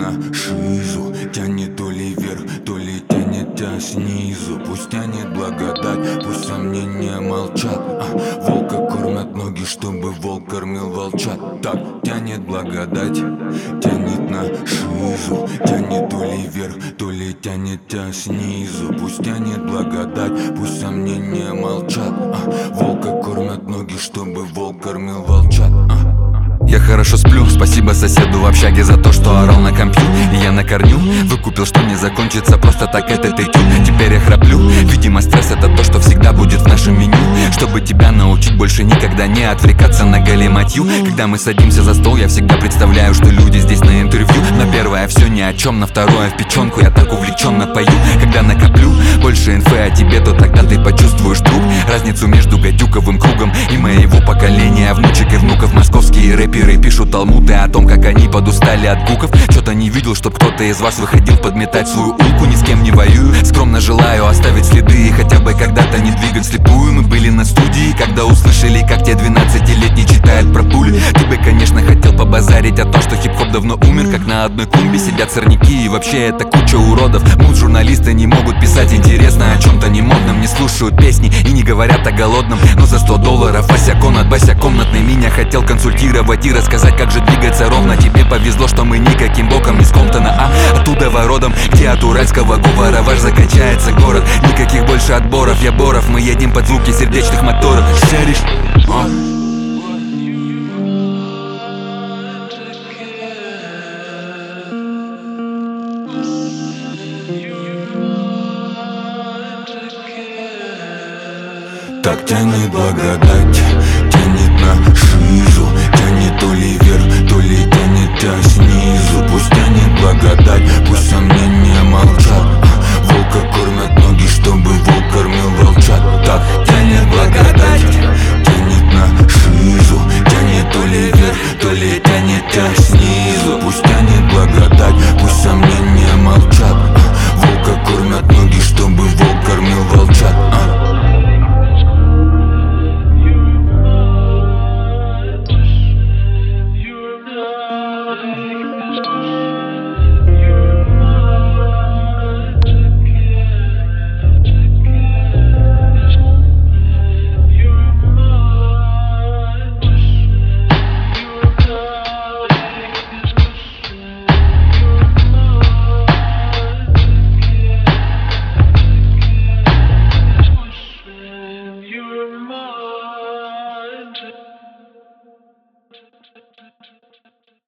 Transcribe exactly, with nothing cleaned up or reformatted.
на шизу. Тянет то ли вверх, то ли тянет тебя снизу. Пусть тянет благодать, пусть сомнения молчат. а, Волка кормят ноги, чтобы волк кормил волчат. Так тянет благодать, тянет на шизу. Тянет то ли вверх, то ли тянет тебя снизу. Пусть тянет благодать, пусть сомнения молчат. а, Волка кормят ноги, чтобы волк кормил волчат. а. Я хорошо сплю, спасибо соседу в общаге за то, что орал на компью. И я на корню выкупил, что не закончится просто так этот этюд. Теперь я храплю, видимо стресс это то, что всегда будет в нашем меню. Чтобы тебя научить больше никогда не отвлекаться на галиматью. Когда мы садимся за стол, я всегда представляю, что люди здесь на интервью. На первое все ни о чем, на второе в печенку я так увлеченно пою. Когда накоплю больше инфы о тебе, то тогда ты почувствуешь труп. Разницу между гадюковым кругом и моего поколения внучек и внуков. Московские рэперы пишут талмуды о том, как они подустали от гуков. Чё-то не видел, чтоб кто-то из вас выходил подметать свою улку. Ни с кем не воюю, скромно желаю оставить следы и хотя бы когда-то не двигать слепую. Мы были на студии, когда услышали, как те двенадцатилетний читает про пули. Ты бы, конечно, хотел побазарить о том, что хип-хоп давно умер. Как на одной клумбе сидят сорняки, и вообще это куча уродов. Муд-журналисты не могут писать интересно о чем-то немодном. Не слушают песни и не говорят о голодном. Но за сто долларов Вася Конат, Бася комнатный меня хотел консультировать и рассказать, как же двигаться ровно. Тебе повезло, что мы никаким боком не с Комптона, а оттуда воротом, где от уральского говора ваш закачается город. Никаких больше отборов, я Боров, мы едем под звуки сердечных моторов. Шаришь? О. Так тянет благодать.